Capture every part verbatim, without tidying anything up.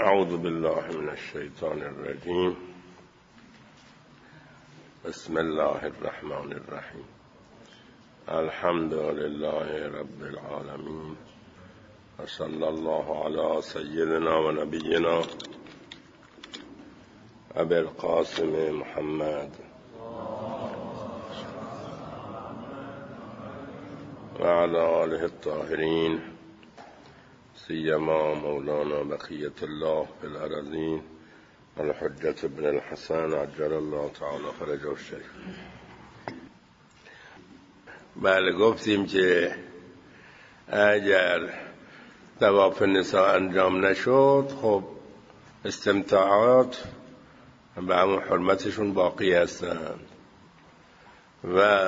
اعوذ بالله من الشیطان الرجیم. بسم الله الرحمن الرحیم. الحمد لله رب العالمین و صلی الله علی سیدنا و نبینا ابی القاسم محمد و علی آله الطاهرین سیما مولانا بقیت الله فی الارضین الحجة ابن الحسن عجل الله تعالی فرجه الشریف. بله، گفتیم که اگر طواف نساء انجام نشد، خب استمتاعات به همون حرمتشون باقی هستند و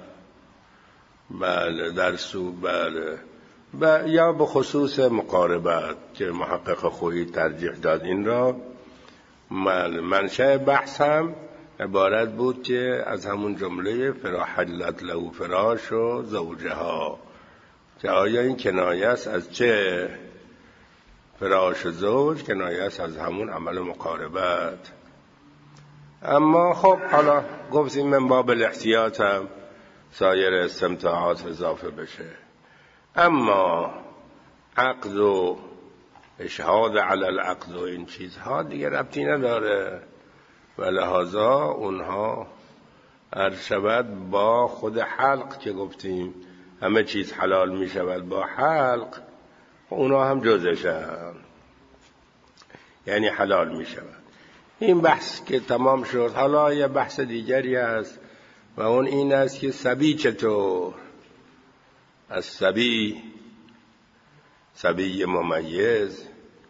بله در سو بله و یا به خصوص مقاربت که محقق خویی ترجیح داد این را. منشأ بحث هم عبارت بود که از همون جمله فراحلت له فراش و زوجها، که آیا این کنایه است از چه؟ فراش زوج کنایه است از همون عمل مقاربت. اما خب حالا گفتیم من باب الاحتیاط هم سایر استمتاعات اضافه بشه. اما عقد و اشهاد علی العقد و این چیزها دیگه ربطی نداره و لحاظا اونها عرض شود با خود حلق که گفتیم همه چیز حلال می شود با حلق، اونها هم جزشن، یعنی حلال می شود. این بحث که تمام شد، حالا یه بحث دیگری هست و اون این است که صبی چطور؟ از صبی صبی ممیز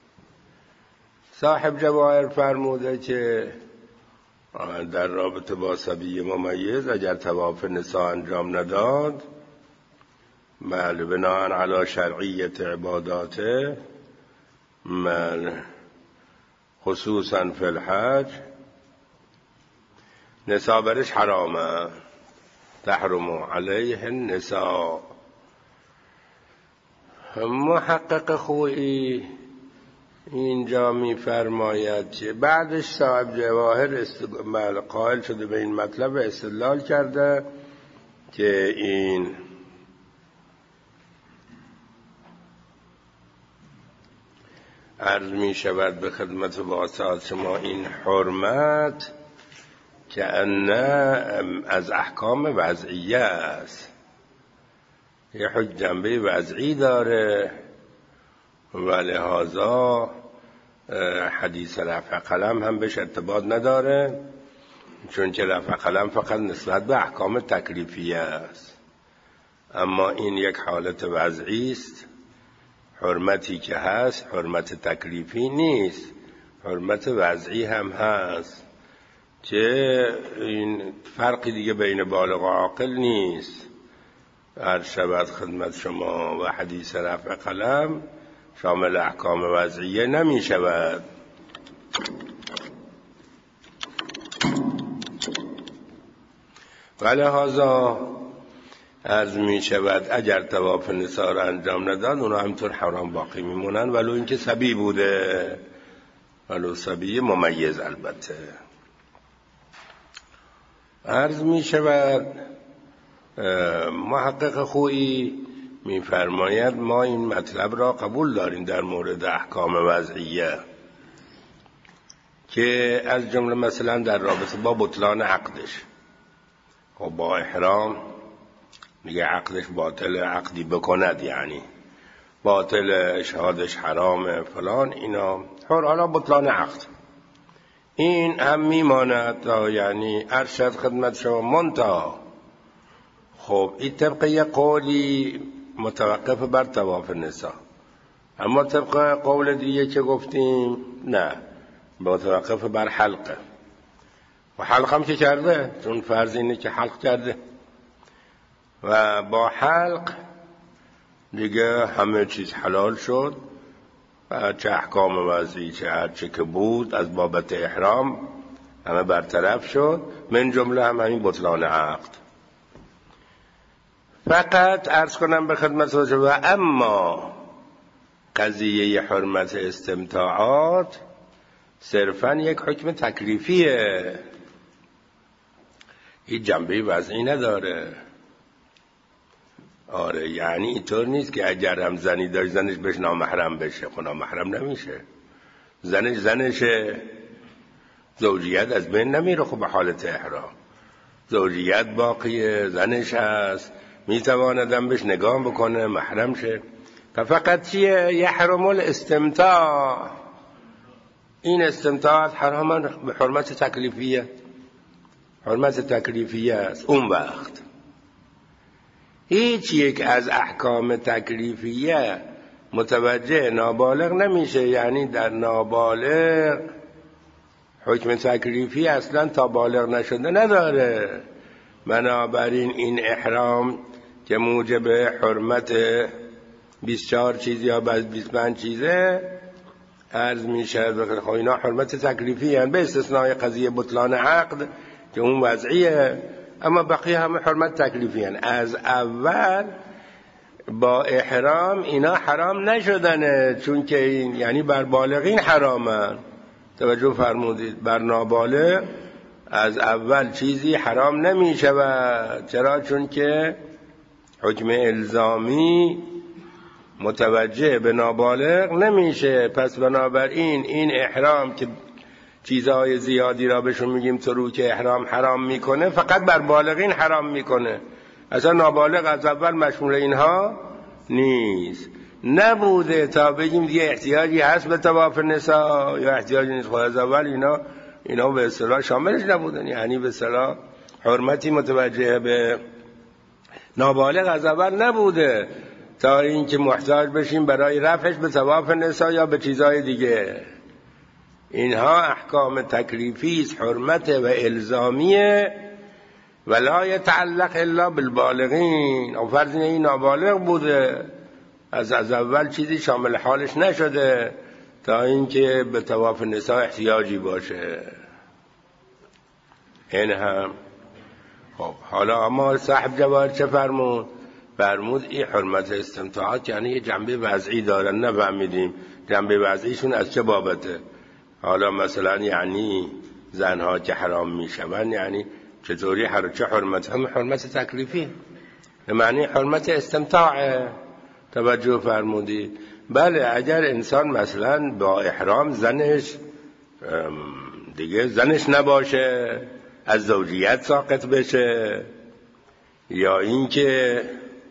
صاحب جواهر فرموده که در رابطه با صبی ممیز اگر طواف نساء انجام نداد، بله بناء علی شرعیت عباداته، بله خصوصا فی الحج، نساء برش حرامه، تحرم علیه النساء. محقق خویی اینجا می فرماید که بعدش صاحب جواهر استقبال قائل شده به این مطلب استدلال کرده که این عرض می شود به خدمت واسطات شما این حرمت که ان از احکام وضعیه است، یه حج جنبه وضعی داره و لحاظا حدیث رفع قلم هم بهش ارتباط نداره، چون که رفع قلم فقط نسبت به احکام تکلیفیه است. اما این یک حالت وضعی است، حرمتی که هست حرمت تکلیفی نیست، حرمت وضعی هم هست که این فرقی دیگه بین بالغ و عاقل نیست. عرض شود خدمت شما و حدیث رفع قلم شامل احکام وضعیه نمی شود. و لحاظا عرض می شود اگر طواف نساء را انجام نداد اونا همطور حرام باقی می مونن، ولو اینکه صبی بوده، ولو صبی ممیز. البته عرض می شود محقق خویی می‌فرماید ما این مطلب را قبول داریم در مورد احکام وضعیه، که از جمله مثلا در رابطه با بطلان عقدش، خب با احرام میگه عقدش باطل، عقدی بکند یعنی باطل، اشهادش حرامه فلان، اینا حر حالا بطلان عقد این هم میماند، یعنی ارشد خدمت شما منتها. خب این طبق یک قولی متوقف بر طواف نساء، اما طبق قول دیگه که گفتیم نه، متوقف بر حلقه. و حلق هم که کرده، چون فرض اینه که حلق کرده و با حلق دیگه همه چیز حلال شد و چه احکام وضعی چه هرچه که بود از بابت احرام همه برطرف شد، من جمله هم همین بطلان عقد. فقط عرض کنم به خدمت و اما قضیه حرمت استمتاعات صرفاً یک حکم تکلیفیه، هیچ جنبه وضعی نداره. آره یعنی اینطور نیست که اگر هم زنی داشت زنش بهش نامحرم بشه، خب نامحرم نمیشه، زنش زنشه، زوجیت از بین نمیره. خب به حالت احرام زوجیت باقیه، زنش هست، میتواندم بهش نگاه بکنه، محرم شه. فقط چیه؟ یحرم الاستمتاع، این استمتاعات حرام به حرمت تکلیفیه، حرمت تکلیفیه است. اون وقت هیچ یک از احکام تکلیفیه متوجه نابالغ نمیشه، یعنی در نابالغ حکم تکلیفی اصلا تا بالغ نشده نداره. بنابراین این احرام که موجب حرمت بیست و چهار چیز یا بیست و پنج چیزه عرض میشه، خب اینا حرمت تکلیفی هستند به استثنای قضیه بطلان عقد که اون وضعیه، اما بقیه همه حرمت تکلیفی هستند. از اول با احرام اینا حرام نشدنه، چون که این یعنی بر بالغین حرامن. توجه فرمودید، بر نابالغ از اول چیزی حرام نمی شود. چرا؟ چون که حکم الزامی متوجه به نابالغ نمیشه. پس بنابراین این احرام که چیزهای زیادی را بهشون میگیم تروک احرام حرام میکنه، فقط بر بالغین حرام میکنه، اصلا نابالغ از اول مشمول اینها نیست. نبوده تا بگیم دیگه احتیاجی هست به طواف نساء یا احتیاجی نیست. خود از اول اینا اینا به اصطلاح شاملش نبودن، یعنی به اصطلاح حرمتی متوجه به نابالغ از اول نبوده تا اینکه محتاج بشیم برای رفعش به طواف نساء یا به چیزهای دیگه. اینها احکام تکلیفی است، حرمت و الزامیه، ولا یتعلق الا بالبالغین. او فرض اینه این نابالغ بوده، از از اول چیزی شامل حالش نشده تا اینکه به طواف نساء احتیاجی باشه. این هم خب حالا اما صاحب جواهر چه فرمود؟ فرمود این حرمت استمتاعات یعنی یه جنبه وضعی دارن، نفهمیدیم جنبه وضعیشون از چه بابته. حالا مثلا یعنی زنها که حرام میشون یعنی چطوری هر چه حرمت؟ هم حرمت تکلیفی، معنی حرمت استمتاعه. توجه فرمودید؟ بله اگر انسان مثلا با احرام زنش دیگه زنش نباشه، از زوجیت ساقط بشه، یا اینکه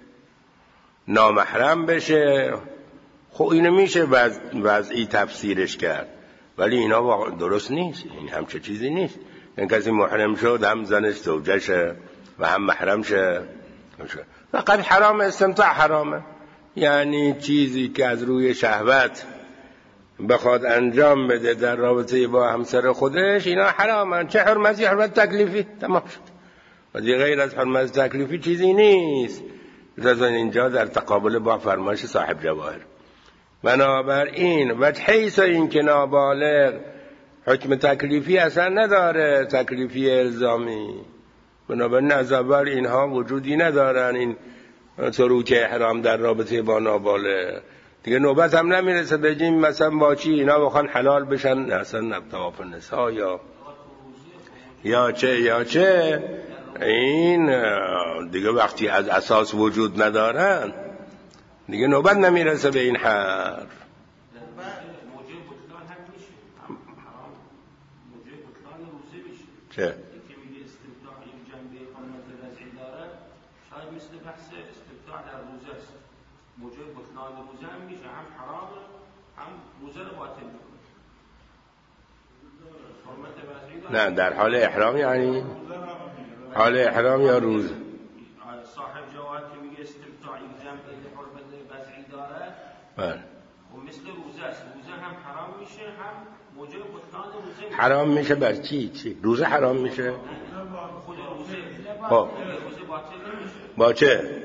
نامحرم بشه، خب اینو میشه وضعی تفسیرش کرد، ولی اینا درست نیست. این همچه چیزی نیست. این کسی محرم شد هم زنش زوجشه و هم محرم شه، فقط حرام استمتاع حرامه، یعنی چیزی که از روی شهوت بخواد انجام بده در رابطه با همسر خودش اینا حرامن. چه حرمتی؟ حرمت تکلیفی، تمام شد. و دیگه غیر از حرمت تکلیفی چیزی نیست. لذا اینجا در تقابل با فرمایش صاحب جواهر. بنابراین وجه حیث این که نابالغ حکم تکلیفی اصلا نداره، تکلیفی الزامی، بنابراین از اول اینها وجودی ندارن، این تروک احرام در رابطه با نابالغ. دیگه نوبت هم نمیرسه بگیم مثلا با چی اینا بخوان حلال بشن، اصلا طواف نساء یا یا چه یا چه این دیگه وقتی از اساس وجود ندارن دیگه نوبت نمیرسه به این حرف. چه؟ موجب بطلان روزه هم میشه، هم حرامه هم روزه رو باطل میکنه. نه در حال احرام، یعنی حال احرام یا روز. صاحب جواد که میگه استمتاع جنبه حرمت وضعی داره، بله و مثل روزه است، روزه هم حرام میشه هم موجب بطلان روزه میشه. حرام میشه بر چی؟ چی؟ روزه حرام میشه؟ خود روزه خب روزه باطل نمیشه. با چه؟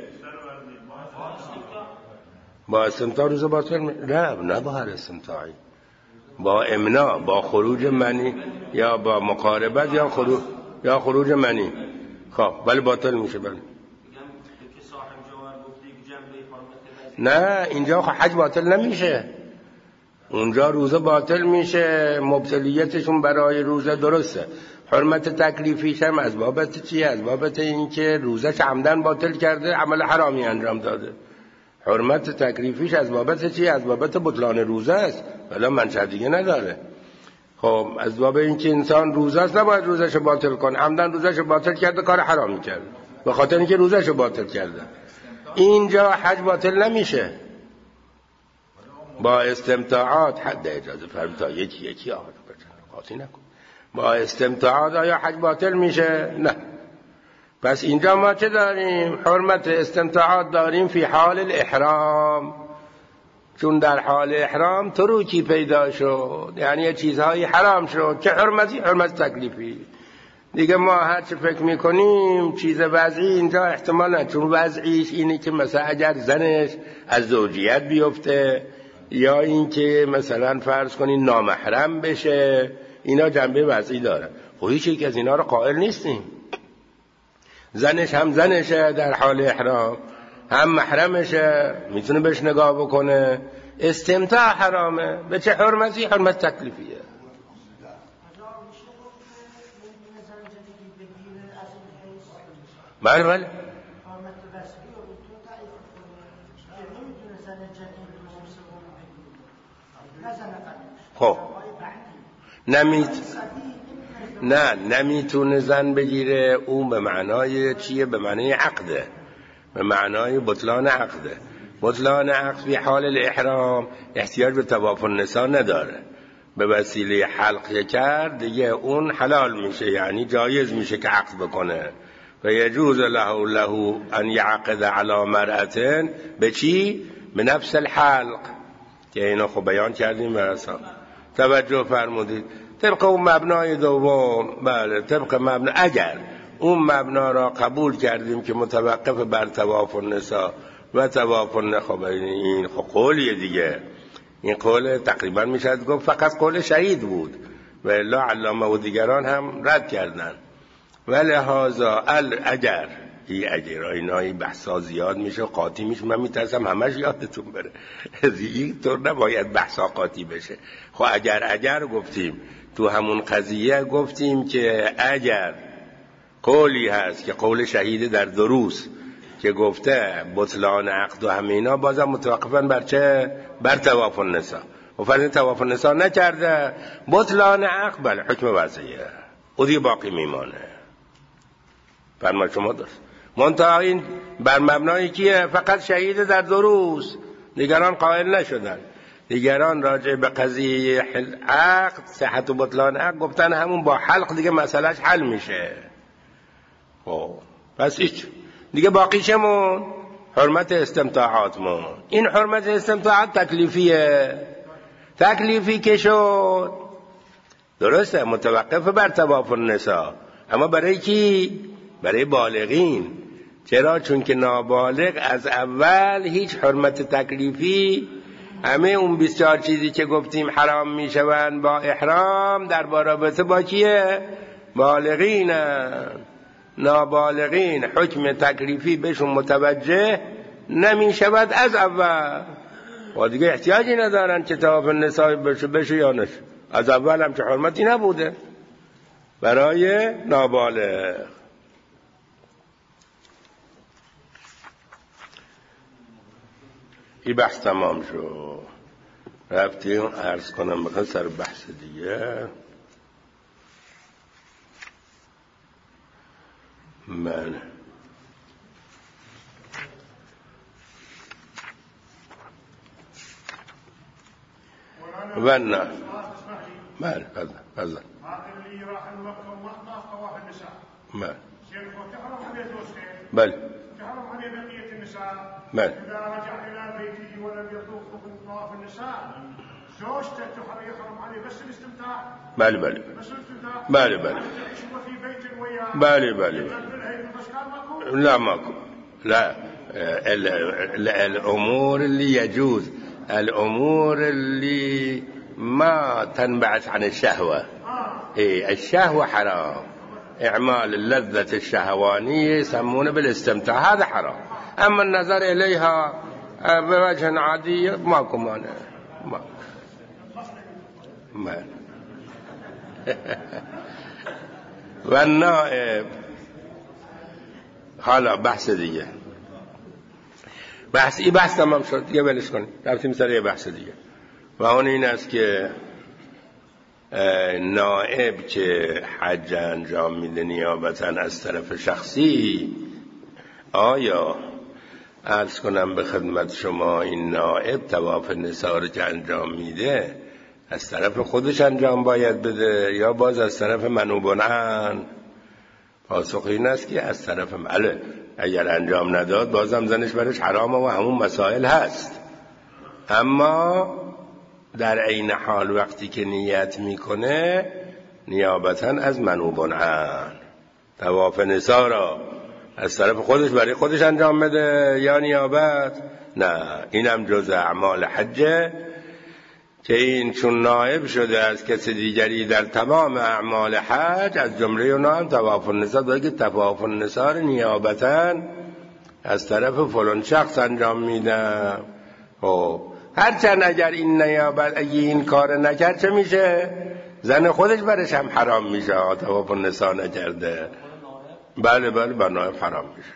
با استمتاع روزه باطل می... نه نه با هر استمتاعی، با امنا، با خروج منی یا با مقاربت یا خروج یا خروج منی، خب ولی باطل میشه. بله نه اینجا حج باطل نمیشه، اونجا روزه باطل میشه، مبتلیتشون برای روزه درسته. حرمت تکلیفیش هم از بابت چی؟ از بابت این که روزش عمدن باطل کرده، عمل حرامی انجام داده. حرمت تکلیفیش از بابت چی؟ از بابت بطلان روزه است، ولی منشأ دیگه نداره. خب از باب این که انسان روزه است نباید روزش باطل کنه، عمدن روزش باطل کرده، کار حرامی کرده به خاطر اینکه روزش باطل کرده. اینجا حج باطل نمیشه با استمتاعات. حد اجازه فرمایید تا یکی یکی آقا قاطی نکن. با استمتاعات آیا حج باطل میشه؟ نه. پس اینجا ما چه داریم؟ حرمت استمتاعات داریم فی حال الاحرام، چون در حال احرام تروکی پیدا شد، یعنی چیزهایی حرام شد. چه حرمتی؟ حرمت تکلیفی. دیگه ما هر چه فکر میکنیم چیز وضعی اینجا احتمال نه، چون وضعیش اینه که مثلا اگر زنش از زوجیت بیفته یا اینکه مثلا فرض کنین نامحرم بشه، اینا جنبه وضعی داره. خب هیچ یک از اینا رو قائل نیستیم. زنش هم زنشه در حال احرام، هم محرمشه، میتونه بهش نگاه بکنه. استمتاع حرامه. به چه حرمتی؟ حرمت تکلیفیه. بله بله. خب نمیت نه نمیتونه زن بگیره. اون به معنای چیه؟ به معنای عقده، به معنای بطلان عقده. بطلان عقد فی حال الاحرام احتیاج به طواف النساء نداره. به وسیله حلق کرد دیگه اون حلال میشه، یعنی جایز میشه که عقد بکنه. و یجوز له له ان یعقد علی مرأة. به چی؟ به نفس الحلق که اینو خب بیان کردیم برسا. توجه فرمودید. طبق اون مبنای دوم، بله طبق مبنا، اگر اون مبنا را قبول کردیم که متوقف بر طواف النساء و طواف النخب، این خب قولیه دیگه. این قول تقریبا میشد گفت فقط قول شهید بود و الا علامه و دیگران هم رد کردن. ولهذا اگر این اگر اینایی بحثا زیاد میشه قاطی میشه، من میترسم همش یادتون بره. این طور نباید بحثا قاطی بشه. خب اگر اگر گفتیم تو همون قضیه گفتیم که اگر قولی هست که قول شهید در دروس که گفته بطلان عقد و همینا، بازم متوقفن بر چه؟ بر طواف النساء. و فرض طواف النساء نکرده، بطلان عقد بله حکم وضعیه او دیگه باقی میمانه. فرما شما درست. منتها این بر مبنای کیه؟ فقط شهید در دروس، دیگران قائل نشدن. دیگران راجع به قضیه عقد، صحت و بطلان عقد گفتن همون با حلق دیگه مسئلهش حل میشه. خب پس هیچ دیگه باقی چمون؟ حرمت استمتاعاتمون. این حرمت استمتاعات تکلیفیه. تکلیفی که شد درسته متوقف بر طواف النساء، اما برای کی؟ برای بالغین. چرا؟ چون که نابالغ از اول هیچ حرمت تکلیفی، همه اون بیست و چهار چیزی که گفتیم حرام میشوند با احرام در رابطه با کیه؟ بالغین. نابالغین حکم تکلیفی بهشون متوجه نمی شود از اول و دیگه احتیاجی ندارن که طواف النساء بشه بشه یا نشه. از اول هم چه حرمتی نبوده برای نابالغ. این بحث تمام شد. رفتیم عرض کنم بخواه سر بحث دیگه. من و نه بله بله بله اللي راح المكة وما طواف النساء بله شيخ تحرم عليه زوجته بله تحرم عليه بقية النساء بله إذا رجع إلى بيته ولم يطوف طواف النساء زوجته يحرم عليه بس الاستمتاع. بله بله بس الاستمتاع. بله بله يعيش في بيت وياه. بله بله لا ماكو لا ال ال الأمور اللي يجوز، الأمور اللي ما تنبعث عن الشهوة. إيه الشهوة حرام، إعمال اللذة الشهوانية يسمونه بالاستمتاع، هذا حرام. أما النظر إليها به وجه عادی ماکمانه ما من و نائب. حالا بحث دیگه، بحث این بحث تمام شد دیگه، ولش کنید، رفتیم سر یه بحث دیگه و اون این است که نائب که حج انجام میده نیابتا از طرف شخصی، آیا عرض کنم به خدمت شما این نائب طواف نسا رو که انجام میده از طرف خودش انجام باید بده یا باز از طرف منوبن عن؟ پاسخ این است که از طرف مله. اگر انجام نداد بازم زنش برش حرامه و همون مسائل هست، اما در عین حال وقتی که نیت میکنه نیابتا از منوبن عن طواف نسا را از طرف خودش برای خودش انجام بده یا نیابت؟ نه، اینم جز اعمال حجه که این چون نائب شده از کسی دیگری در تمام اعمال حج، از جمله اونا هم طواف النساء داره که طواف النساء رو نیابتا از طرف فلان شخص انجام میدم. خب هرچند اگر این نیابت اگه این کار نکرد چه میشه؟ زن خودش برش هم حرام میشه، طواف النساء نکرده. بله بله بر نائب حرام میشه.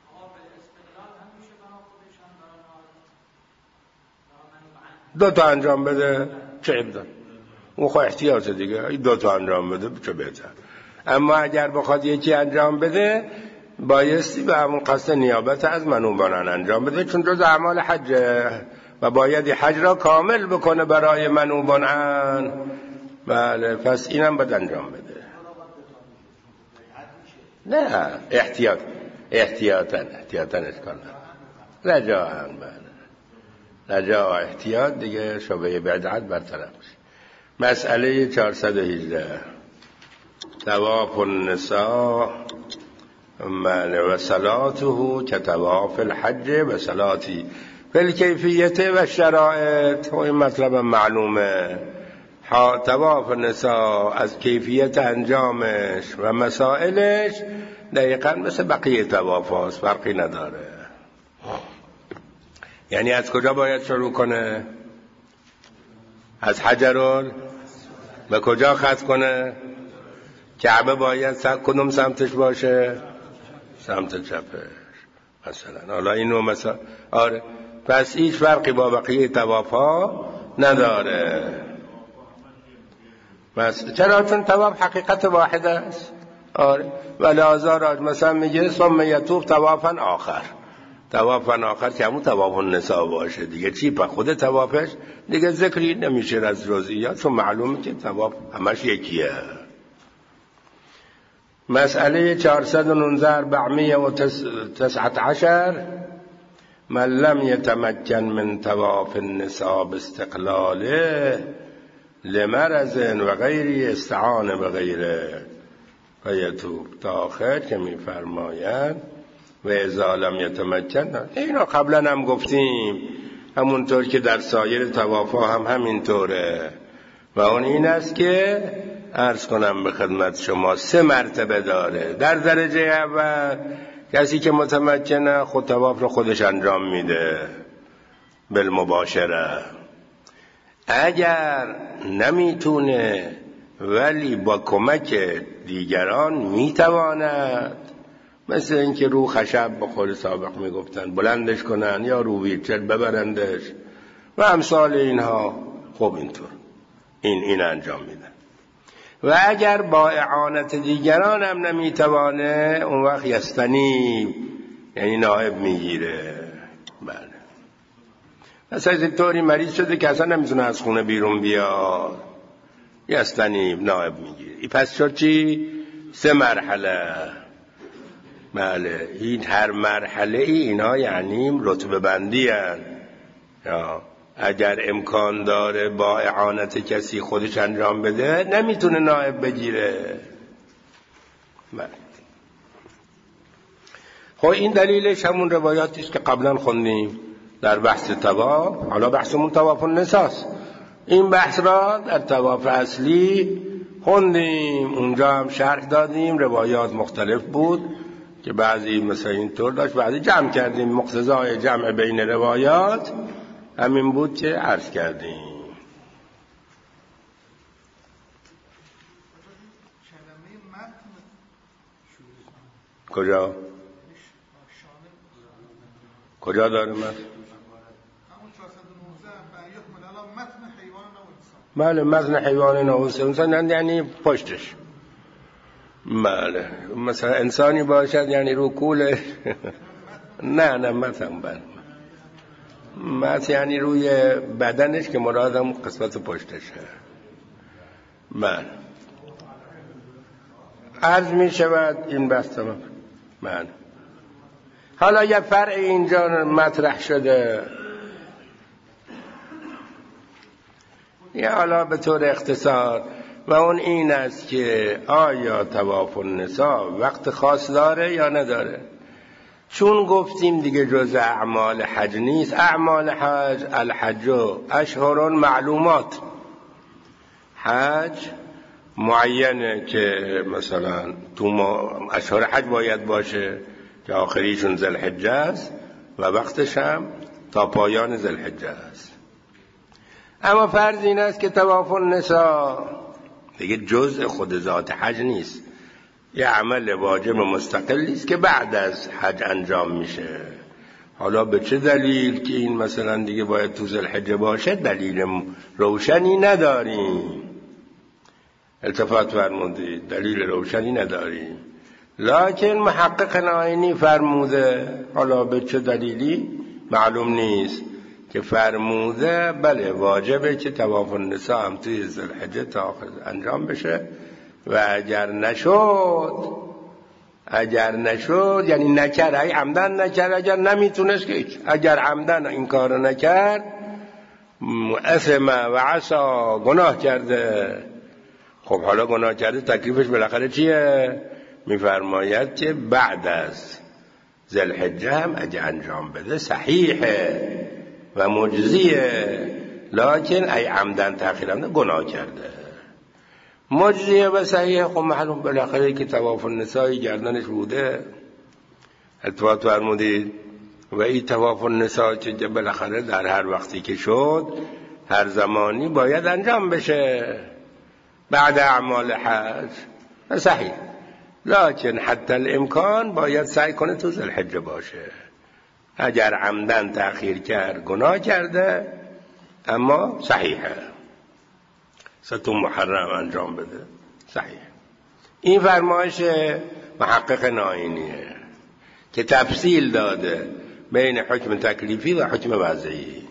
دو تا انجام بده چه ابدان، اون خواهی احتیاطه دیگه، دو تا انجام بده چه بهتر. اما اگر بخواد یکی انجام بده بایستی به همون قصد نیابت از منوبن عن انجام بده، چون جز اعمال حجه و باید حج را کامل بکنه برای منوبن عن. بله پس اینم باید انجام بده. نه احتیاط احتیاطاً احتیاطاً اشکال نه، رجاءً بله رجاء احتیاط دیگه شبهه بدعت برطرف میشه. مسئله چهارصد و هجده طواف النساء و صلاته که طواف الحج و صلاتی فی کیفیت و شرایط. و این مطلب معلومه، طواف النساء از کیفیت انجامش و مسائلش دقیقاً مثل بقیه طواف هاست، فرقی نداره. یعنی از کجا باید شروع کنه؟ از حجرال به کجا خط کنه؟ کعبه باید کدوم سمتش باشه؟ سمت چپش مثلا. حالا اینو مثلا آره، پس هیچ فرقی با بقیه طواف ها نداره. مثلا چرا؟ چون طواف حقیقت واحد است. آره ولی آزار مثلا میگه ثم یطوف طوافا آخر، طوافا آخر که همون طواف النساء باشه دیگه. چی په خود طوافش دیگه ذکری نمیشه از جزئیات، چون معلومه که طواف همش یکیه. مسئله چهارصد و نوزده اربعمائه و تسعة عشر من لم يتمكن من طواف النساء باستقلاله لمرض و غیری استعان به غیره فیتوب. تا آخر که میفرماید و اذا لم یتمکن. اینو قبلا هم گفتیم، همونطور که در سایر طوافا هم همینطوره. و اون این است که عرض کنم به خدمت شما سه مرتبه داره. در درجه اول کسی که متمکنه خود طواف رو خودش انجام میده بالمباشره. اگر نمیتونه ولی با کمک دیگران میتواند، مثل اینکه رو خشب به قول سابق میگفتن بلندش کنن یا رو ویلچر ببرندش و امثال اینها، خب اینطور این این انجام میدن. و اگر با اعانت دیگران هم نمیتوانه اون وقت یستنی، یعنی نائب میگیره. بله مثلا این طوری مریض شده که اصلا نمیتونه از خونه بیرون بیاد، یستنی نائب میگیره. پس شد چی؟ سه مرحله. بله این هر مرحله ای اینا یعنی رتبه بندی هن. یا اگر امکان داره با اعانت کسی خودش انجام بده نمیتونه نائب بگیره. بله خب این دلیلش همون روایاتی است که قبلا خوندیم در بحث طواف. حالا بحثمون طواف النساء. این بحث را در طواف اصلی خوندیم، اونجا هم شرح دادیم، روایات مختلف بود که بعضی مثلا اینطور داشت، بعضی جمع کردیم. مقتضای جمع بین روایات همین بود که عرض کردیم. کجا؟ کجا داره من؟ بله متن حیوان و انسان یعنی پشتش. بله مثلا انسانی باشد یعنی رو کوله نه نه متن بله متن یعنی روی بدنش که مرادم قسمت پشتشه. بله عرض می شود این بس تمام. بله حالا یه فرع اینجا مطرح شده، یا حالا به طور اختصار، و اون این است که آیا طواف النساء وقت خاص داره یا نداره؟ چون گفتیم دیگه جز اعمال حج نیست. اعمال حج الحج اشهر معلومات، حج معینه که مثلا تو اشهر حج باید باشه که آخریشون ذوالحجه است و وقتش هم تا پایان ذوالحجه است. اما فرض این است که طواف النساء دیگه جزء خود ذات حج نیست، یه عمل واجب مستقلی است که بعد از حج انجام میشه. حالا به چه دلیل که این مثلا دیگه باید تو ذوالحجه باشه دلیل روشنی نداریم. التفات فرمودید دلیل روشنی نداریم، لکن محقق نائینی فرموده، حالا به چه دلیلی معلوم نیست، که فرموده بله واجبه که طواف النساء هم توی ذوالحجه تا آخر انجام بشه و اگر نشد اگر نشد یعنی نکرد، اگر عمدن نکرد، اگر نمیتونست که اگر عمدن این کار نکرد اثم و عصا گناه کرده. خب حالا گناه کرده تکلیفش بالاخره چیه؟ میفرماید که بعد از ذوالحجه هم اگه انجام بده صحیحه و مجزیه، لکن ای عمدن تأخیر عمدن گناه کرده. مجزیه و صحیحه خب معلوم بالاخره که طواف النساء گردنش بوده. التفات فرمودید و این طواف النساء که بالاخره در هر وقتی که شد هر زمانی باید انجام بشه بعد اعمال حج صحیح، لکن حتی الامکان باید سعی کنه تو ذوالحجه باشه. اگر عمدن تأخیر کرد گناه کرده، اما صحیحه ستون محرم انجام بده صحیح. این فرمایش محقق نائینیه که تفصیل داده بین حکم تکلیفی و حکم وضعی.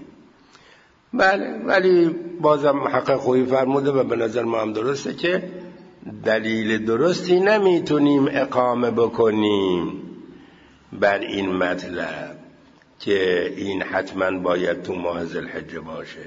بله ولی بازم محقق خویی فرموده و به نظر ما هم درسته که دلیل درستی نمیتونیم اقامه بکنیم بر این مطلب که این حتما باید تو ماه ذوالحجه باشه.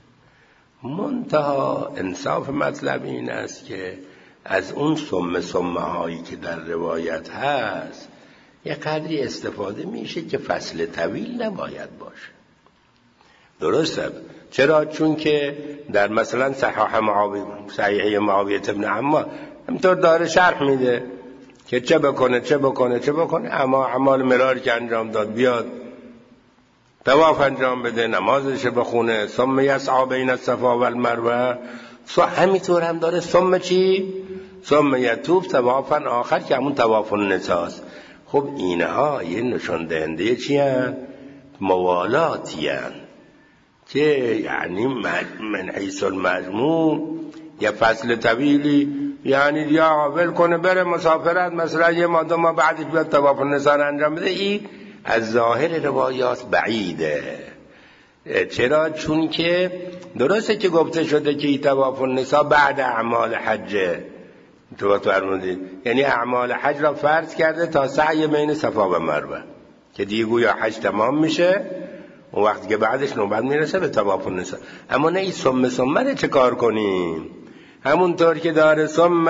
منتها انصاف مطلب این است که از اون سم سمه هایی که در روایت هست یه قدری استفاده میشه که فصل طویل نباید باشه. درسته؟ چرا؟ چون که در مثلا صحیح معاویه صحیح معاویه ابن عمار همینطور داره شرح میده که چه بکنه چه بکنه چه بکنه، اما اعمال مراری که انجام داد بیاد طواف انجام بده، نمازش بخونه، ثم یسعی بین الصفا و المروه، همینطور هم داره ثم چی؟ ثم یطوف طوافا آخر که همون طواف النساء است. خب اینها یه نشان دهنده چی هست؟ موالاتی هست که یعنی من حیث المجموع یه فصل طویلی یعنی یا ول کنه بره مسافرت مثلا یه ما دو ما بعدش بیاد طواف النساء انجام بده، این از ظاهر روایات بعیده. چرا؟ چون که درسته که گفته شده که طواف النساء بعد اعمال حجه، تو فرمودید یعنی اعمال حج را فرض کرده تا سعی بین صفا و مروه که دیگه گویا حج تمام میشه و وقتی که بعدش نوبت میرسه به طواف النساء. اما نه این ثم ثم رو چه کار کنیم؟ همونطور که داره ثم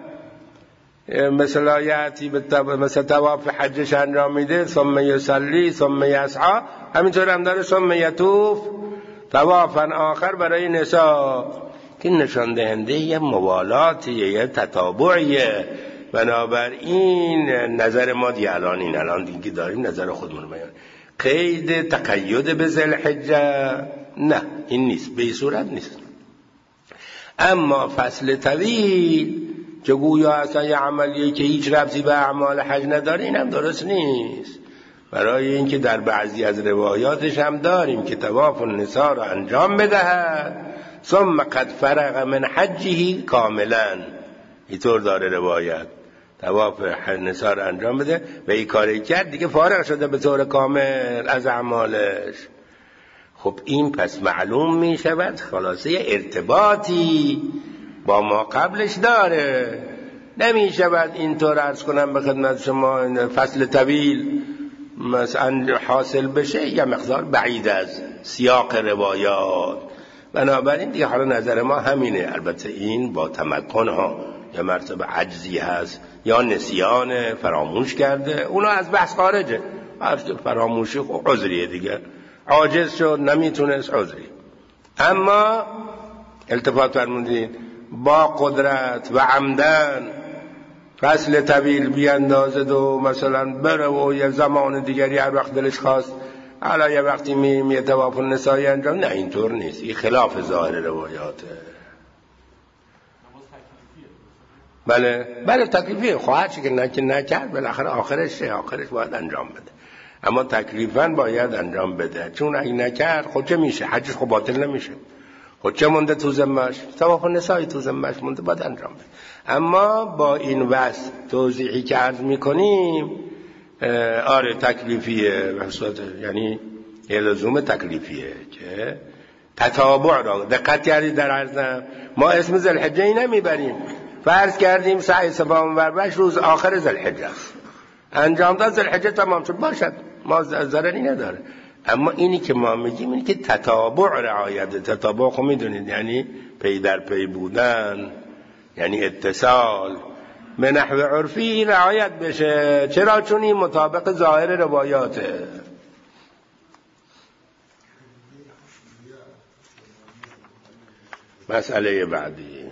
مثل آیاتی مثل طواف حجش انجام میده ثم یصلی ثم یسعی، همینطور هم داره ثم یطوف طوافا آخر برای نساء که نشان دهنده یه موالاتیه، یه تتابعیه، بنابراین نظر ما دی الان این الان دیگه داریم نظر خودمون بیان. قید تقید به ذوالحجه نه، این نیست، به این صورت نیست. اما فصل طویل که گویا اصلا یه عملیه که هیچ ربطی به اعمال حج نداره، این هم درست نیست. برای اینکه در بعضی از روایاتش هم داریم که طواف النساء را انجام بدهد ثم قد فرغ من حجه کاملا، اینطور داره روایت، طواف النساء را انجام بده و این کاری کرد دیگه فارغ شده به طور کامل از اعمالش. خب این پس معلوم می شود خلاصه ارتباطی با ما قبلش داره. نمی شود اینطور عرض کنم به خدمت شما فصل طویل مثلا حاصل بشه یا مقدار بعید از سیاق روایات. بنابراین دیگه حالا نظر ما همینه. البته این با تمکن ها یا مرتبه عجزی هست یا نسیان فراموش کرده، اونا از بحث خارجه. فراموشی خب عذریه دیگه، عاجز شد نمیتونست عذری. اما التفات فرمودین با قدرت و عمدن فصل طویل بیاندازد و مثلا بره و یه زمان دیگری هر وقت دلش خواست حالا یه وقتی میریم یه طواف النساء انجام، نه اینطور نیست. این خلاف ظاهر روایاته. بله بله تکلیفیه، خواهد چی که نکرد بالاخره آخرش آخرش باید انجام بده، اما تکلیفاً باید انجام بده، چون اگه نکرد خود چه میشه؟ حجش خب باطل نمیشه. خود چه مونده تو ذمه‌اش؟ طواف النساء تو ذمه‌اش مونده، باید انجام بده. اما با این وصف توضیحی که عرض میکنیم آره تکلیفیه، یعنی لزوم تکلیفیه که تتابع را دقت کردید در عرضم. ما اسم ذوالحجه ای نمیبریم، فرض کردیم سعی صفا و مروه روز آخر ذوالحجه است، انجام داد ذوالحجه تمام شد، باشد، ما ضرری نداره. اما اینی که ما میگیم اینی که تتابع رعایت، تتابع خب میدونید یعنی پی در پی بودن، یعنی اتصال به نحو عرفی رعایت بشه. چرا؟ چون این مطابق ظاهر روایاته. مسئله بعدی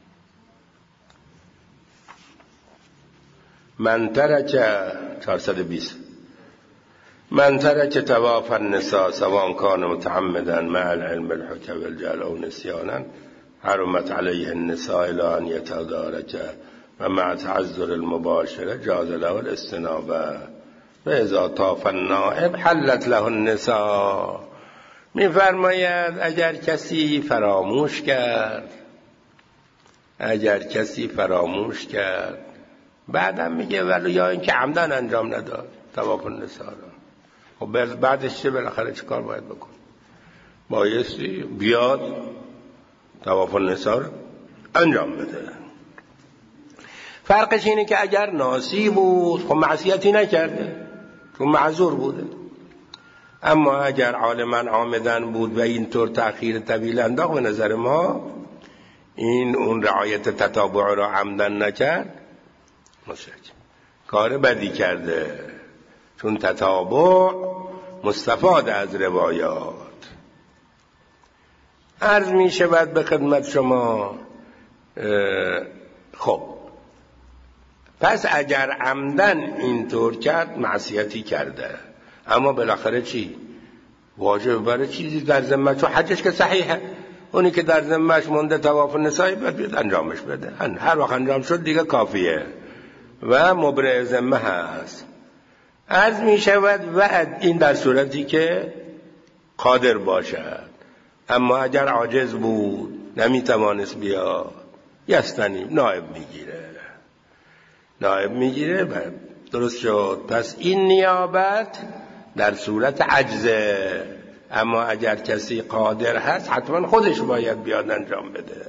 من ترک چهارصد و بیست من ترک طواف النساء سواء كان متعمدا مع العلم بالحكم والجهل او نسيانا حرمت عليه النساء الى ان يتدارك و مع تعذر المباشره جاز له الاستنابه و اذا طاف النائب حلت له النساء. میفرماید اگر کسی فراموش کرد اگر کسی فراموش کرد بعدم میگه ولی یا اینکه عمدن انجام نداد طواف النساء را، خب بعدش چه بالاخره چه کار باید بکن؟ بایستی بیاد طواف النساء را انجام بده. فرقش اینه که اگر ناسی بود خب معصیتی نکرده چون معذور بوده، اما اگر عالما عامدن بود و اینطور تأخیر طویل انداخت، به نظر ما این اون رعایت تتابع را عمدن نکرد، مشکل کار بدی کرده، چون تتابع مستفاد از روایات. عرض می شود به خدمت شما خب پس اگر عمدن اینطور کرد معصیتی کرده، اما بالاخره چی؟ واجب برای چیزی در ذمه، چون حجش که صحیحه، اونی که در ذمهش مونده طواف النساء باید بیاد انجامش بده، هر وقت انجام شد دیگه کافیه و مبرئ ذمه هست. عرض می شود و این در صورتی که قادر باشد، اما اگر عاجز بود نمی توانست بیاد یستنی نائب میگیره نائب میگیره و درست شد. پس این نیابت در صورت عجزه، اما اگر کسی قادر هست حتما خودش باید بیاد انجام بده.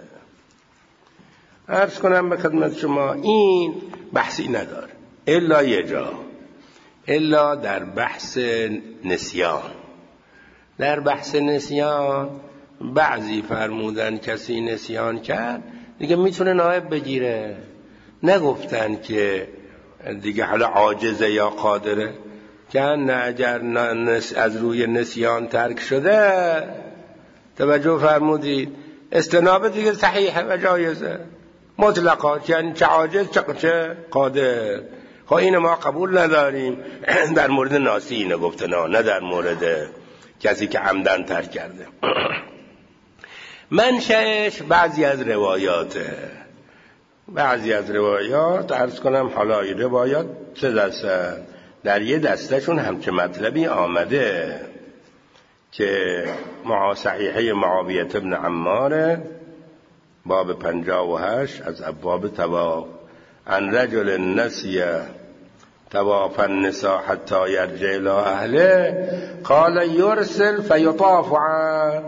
عرض کنم به خدمت شما این بحثی نداره الا یه جا، الا در بحث نسیان. در بحث نسیان بعضی فرمودن کسی نسیان کرد دیگه میتونه نائب بگیره، نگفتن که دیگه حالا عاجزه یا قادره، که نه اگر از روی نسیان ترک شده توجه فرمودید استنابه دیگه صحیحه و جایزه، مطلقا، یعنی چه عاجز چه قادر. خب این ما قبول نداریم. در مورد ناسی اینو گفته، نه نه در مورد کسی که عمدن ترک کرده. منشأش بعضی از روایاته، بعضی از روایات عرض کنم. حالا این روایات چه دسته؟ در یه دستهشون همچه مطلبی آمده که مع صحیحه معاویه ابن عمار باب پنجاه و هشت از ابواب طواف، عن رجل نسی طواف النساء حتی یرجع الی اهله قال یرسل فیطاف عنه.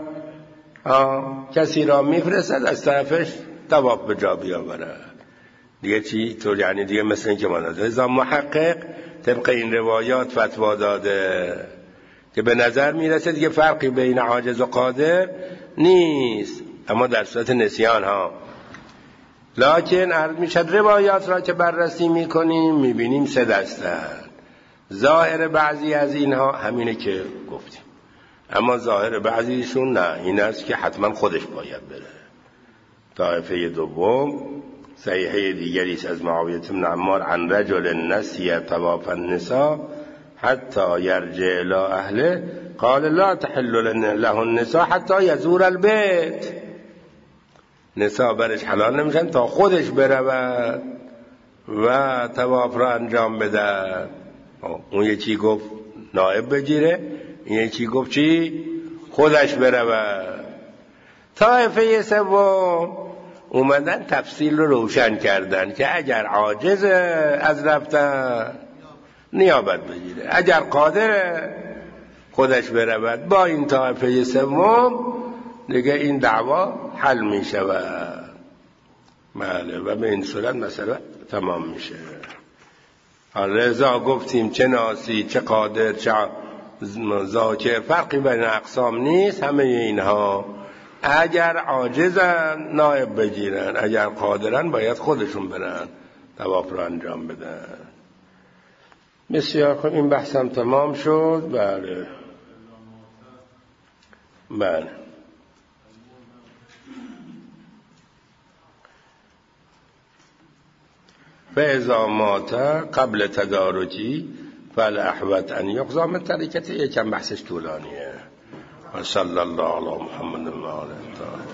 کسی را میفرستد از طرفش طواف به جا بیاورد. دیگه چی؟ تو یعنی دیگه مثل این که ما داده ازا محقق طبق این روایات فتوا داده که به نظر میرسه دیگه فرقی بین عاجز و قادر نیست، اما در صورت نسیان ها. لکن عرض میشد روایات را که بررسی میکنیم میبینیم سه دسته. ظاهر بعضی از اینها همینه که گفتیم، اما ظاهر بعضیشون نه، این است که حتما خودش باید بره. طایفه دوم صحیحه دیگری است از معاویه بن عمار، عن رجل نسی طواف النساء حتی یرجع الی اهله قال لا تحل له النساء حتی یزور البیت. نساء برش حلال نمیشن تا خودش برود و طواف را انجام بده. اون یکی گفت نائب بگیره، این یکی گفت چی؟ خودش برود. طایفه سوم اومدن تفصیل رو روشن کردن که اگر عاجز از رفتن نیابت بگیره، اگر قادر خودش برود. با این طایفه سوم دیگه این دعوا حل می شود. بله، و به این صورت مسئله تمام میشه. رضا گفتیم چه ناسی چه قادر چه ذاکر فرقی بین اقسام نیست. همه اینها اگر عاجزن نائب بگیرن، اگر قادرن باید خودشون برن طواف رو انجام بدن. بسیار خوب، این بحثم تمام شد. بله بله فاذا مات قبل تدارجی فالاحوط ان یقضی من ترکته. یکم بحثش طولانیه. و صلی الله علی محمد و آله.